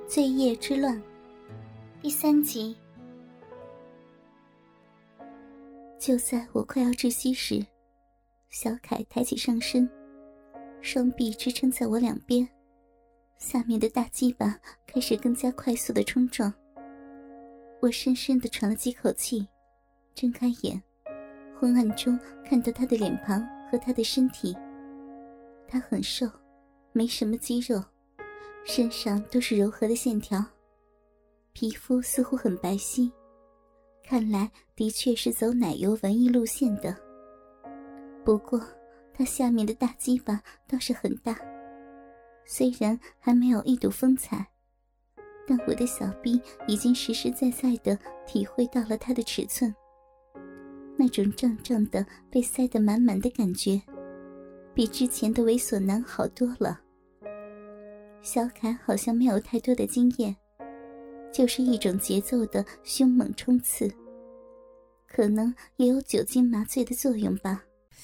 罪业之乱第3集。就在我快要窒息时，小凯抬起上身，双臂支撑在我两边，下面的大鸡巴开始更加快速地冲撞。我深深地喘了几口气，睁开眼，昏暗中看到他的脸庞和他的身体。他很瘦，没什么肌肉，身上都是柔和的线条，皮肤似乎很白皙，看来的确是走奶油文艺路线的。不过他下面的大鸡巴倒是很大，虽然还没有一睹风采，但我的小臂已经实实在在地体会到了它的尺寸，那种胀胀的被塞得满满的感觉比之前的猥琐男好多了。小凯好像没有太多的经验，就是一种节奏的凶猛冲刺，可能也有酒精麻醉的作用吧。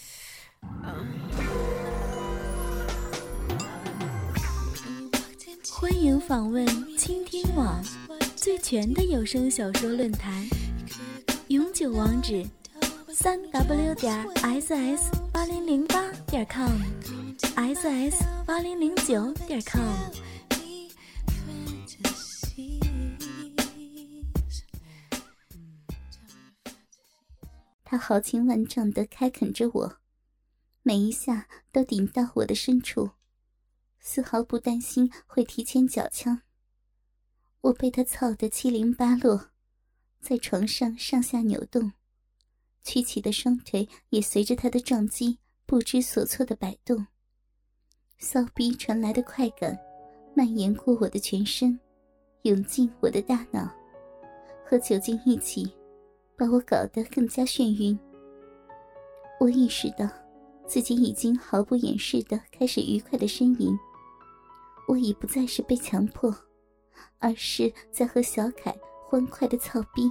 欢迎访问倾听网最全的有声小说论坛，永久网址3w.ss8008.com ss8009.com。 他豪情万丈地开垦着我，每一下都顶到我的深处，丝毫不担心会提前缴枪。我被他操得七零八落，在床上上下扭动，曲起的双腿也随着他的撞击不知所措地摆动。骚逼传来的快感蔓延过我的全身，涌进我的大脑，和酒精一起把我搞得更加眩晕。我意识到自己已经毫不掩饰地开始愉快地呻吟，我已不再是被强迫，而是在和小凯欢快地操逼。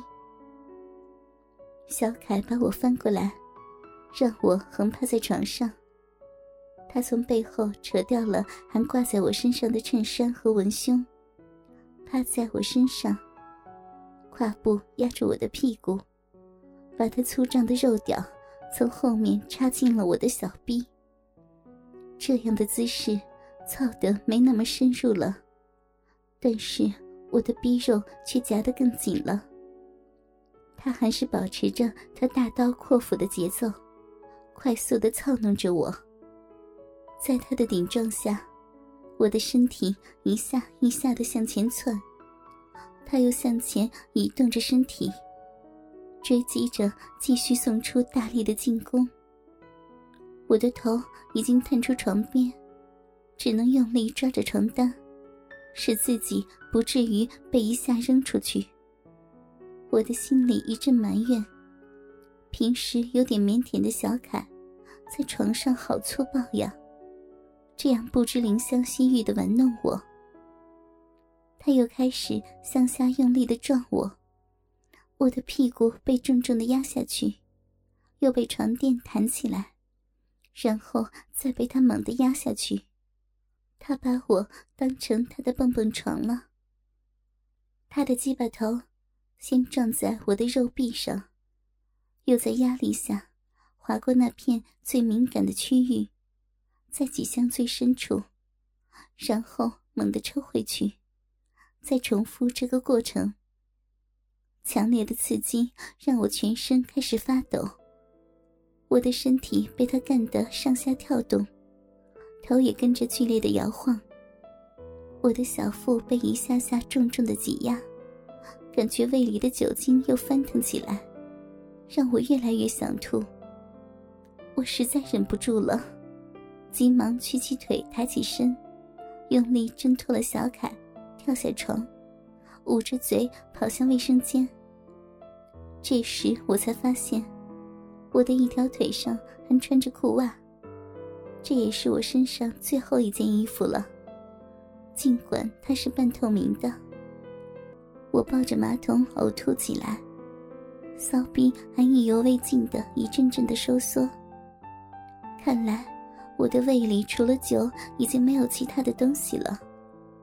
小凯把我翻过来，让我横趴在床上，他从背后扯掉了还挂在我身上的衬衫和文胸，趴在我身上，胯部压住我的屁股，把他粗壮的肉屌从后面插进了我的小臂。这样的姿势操得没那么深入了，但是我的逼肉却夹得更紧了。他还是保持着他大刀阔斧的节奏，快速地操弄着我。在他的顶撞下，我的身体一下一下地向前窜，他又向前移动着身体，追击着继续送出大力的进攻。我的头已经探出床边，只能用力抓着床单，使自己不至于被一下扔出去。我的心里一阵埋怨，平时有点腼腆的小凯在床上好粗暴呀，这样不知怜香惜玉地玩弄我。他又开始向下用力地撞我，我的屁股被重重地压下去，又被床垫弹起来，然后再被他猛地压下去。他把我当成他的蹦蹦床了。他的鸡巴头先撞在我的肉壁上，又在压力下划过那片最敏感的区域，再挤向最深处，然后猛地抽回去，再重复这个过程。强烈的刺激让我全身开始发抖，我的身体被他干得上下跳动，头也跟着剧烈的摇晃。我的小腹被一下下重重的挤压，感觉胃里的酒精又翻腾起来，让我越来越想吐。我实在忍不住了，急忙屈起腿，抬起身，用力挣脱了小凯，跳下床，捂着嘴跑向卫生间。这时我才发现，我的一条腿上还穿着裤袜，这也是我身上最后一件衣服了，尽管它是半透明的。我抱着马桶呕吐起来，骚逼还意犹未尽的一阵阵的收缩。看来我的胃里除了酒已经没有其他的东西了。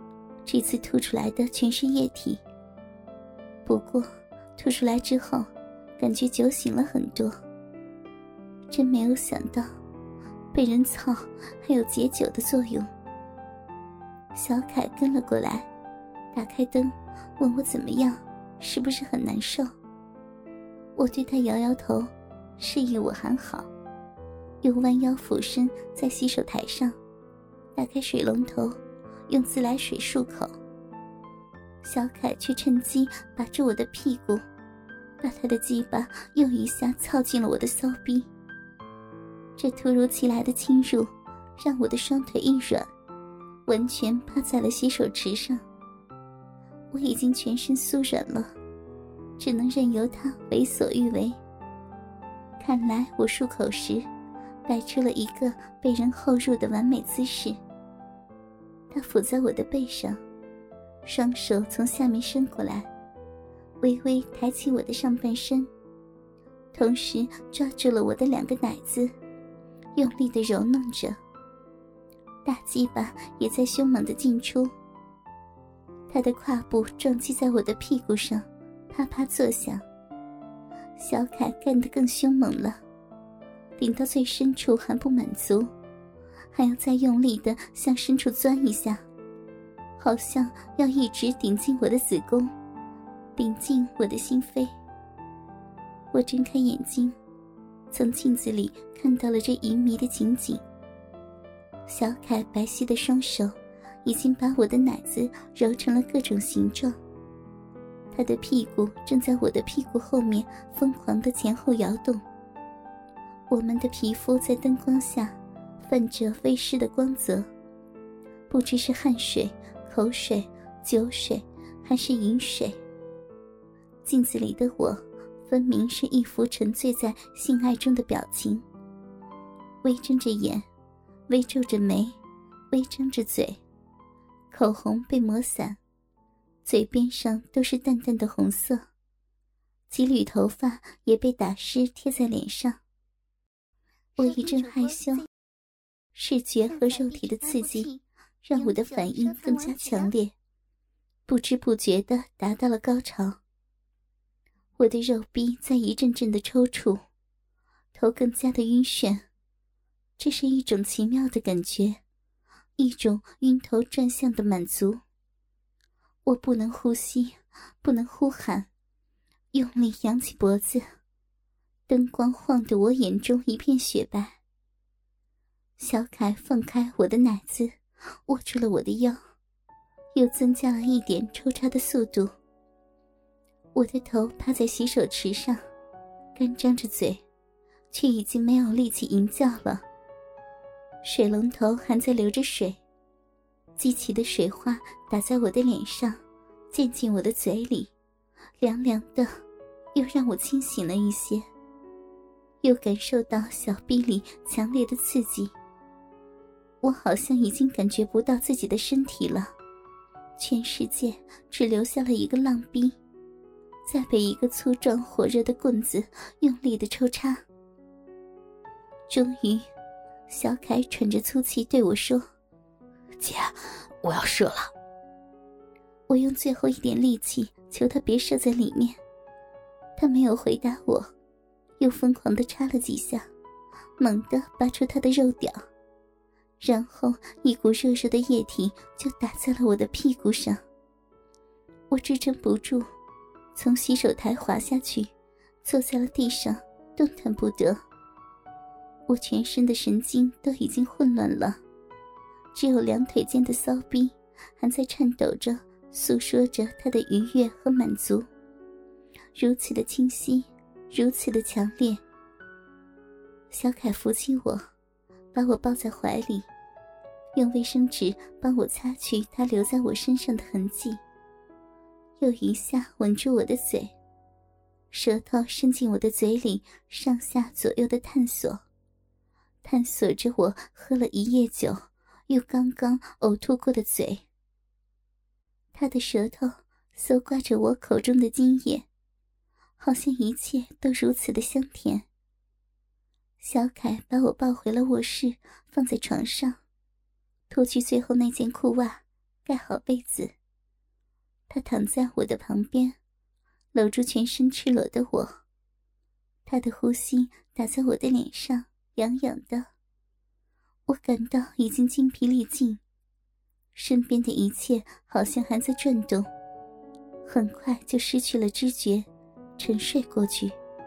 这次吐出来的全是液体。不过吐出来之后感觉酒醒了很多。真没有想到被人操还有解酒的作用。小凯跟了过来，打开灯问我怎么样，是不是很难受。我对他摇摇头，示意我还好，又弯腰俯身在洗手台上打开水龙头，用自来水漱口。小凯却趁机把住我的屁股，把他的鸡巴又一下操进了我的骚逼。这突如其来的侵入让我的双腿一软，完全趴在了洗手池上。我已经全身酥软了，只能任由他为所欲为。看来我漱口时摆出了一个被人后入的完美姿势。他伏在我的背上，双手从下面伸过来，微微抬起我的上半身，同时抓住了我的2个奶子，用力地揉弄着。大鸡巴也在凶猛地进出。他的胯部撞击在我的屁股上，啪啪作响。小凯干得更凶猛了，顶到最深处还不满足，还要再用力地向深处钻一下，好像要一直顶进我的子宫，顶进我的心扉。我睁开眼睛，从镜子里看到了这淫迷的情景。小凯白皙的双手已经把我的奶子揉成了各种形状，他的屁股正在我的屁股后面疯狂地前后摇动。我们的皮肤在灯光下泛着微湿的光泽，不知是汗水、口水、酒水还是饮水。镜子里的我分明是一副沉醉在性爱中的表情，微睁着眼，微皱着眉，微张着嘴，口红被抹散，嘴边上都是淡淡的红色，几缕头发也被打湿贴在脸上。我一阵害羞，视觉和肉体的刺激让我的反应更加强烈，不知不觉地达到了高潮。我的肉壁在一阵阵的抽搐，头更加的晕眩。这是一种奇妙的感觉，一种晕头转向的满足。我不能呼吸，不能呼喊，用力扬起脖子，灯光晃得我眼中一片雪白。小凯放开我的奶子，握住了我的腰，又增加了一点抽插的速度。我的头趴在洗手池上，干张着嘴，却已经没有力气吟叫了。水龙头还在流着水，激起的水花打在我的脸上，溅进我的嘴里，凉凉的，又让我清醒了一些，又感受到小臂里强烈的刺激。我好像已经感觉不到自己的身体了，全世界只留下了一个浪逼，再被一个粗壮火热的棍子用力的抽插。终于，小凯喘着粗气对我说：“ 姐，我要射了。” 我用最后一点力气求他别射在里面。他没有回答我，又疯狂地插了几下，猛地拔出他的肉屌，然后一股热热的液体就打在了我的屁股上。我支撑不住，从洗手台滑下去，坐在了地上，动弹不得。我全身的神经都已经混乱了，只有2腿间的骚逼还在颤抖着，诉说着它的愉悦和满足，如此的清晰，如此的强烈。小凯扶起我，把我抱在怀里，用卫生纸帮我擦去他留在我身上的痕迹，又一下吻住我的嘴，舌头伸进我的嘴里，上下左右的探索着我喝了1夜酒又刚刚呕吐过的嘴。他的舌头搜刮着我口中的津液，好像一切都如此的香甜。小凯把我抱回了卧室，放在床上，脱去最后那件裤袜， 盖好被子。他躺在我的旁边，搂住全身赤裸的我。他的呼吸打在我的脸上，痒痒的。我感到已经精疲力尽，身边的一切好像还在转动，很快就失去了知觉，沉睡过去。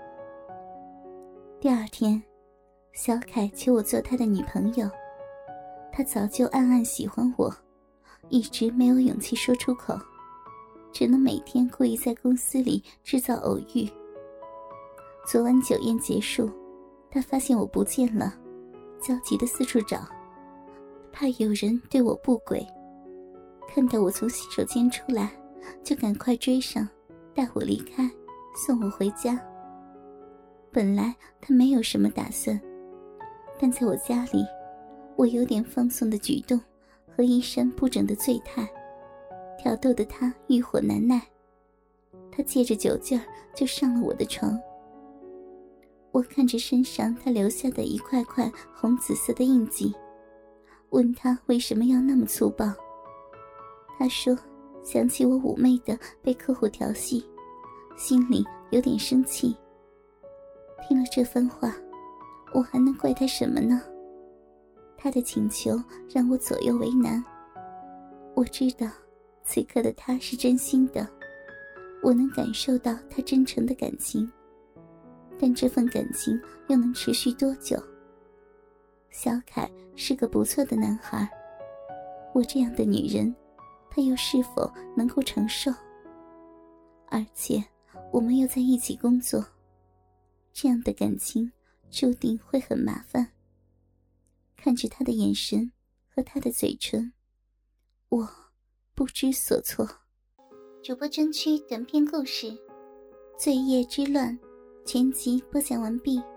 第二天，小凯求我做他的女朋友。他早就暗暗喜欢我，一直没有勇气说出口，只能每天故意在公司里制造偶遇。昨晚酒宴结束，他发现我不见了，焦急地四处找，怕有人对我不轨。看到我从洗手间出来，就赶快追上，带我离开，送我回家。本来他没有什么打算，但在我家里，我有点放纵的举动和衣衫不整的醉态，挑逗得他欲火难耐。他借着酒劲儿就上了我的床。我看着身上他留下的一块块红紫色的印记，问他为什么要那么粗暴。他说想起我妩媚的被客户调戏，心里有点生气。听了这番话，我还能怪他什么呢？他的请求让我左右为难。我知道此刻的他是真心的，我能感受到他真诚的感情，但这份感情又能持续多久？小凯是个不错的男孩，我这样的女人，他又是否能够承受？而且我们又在一起工作，这样的感情注定会很麻烦。看着他的眼神和他的嘴唇，我不知所措。主播专区短篇故事《罪业之乱》全集播讲完毕。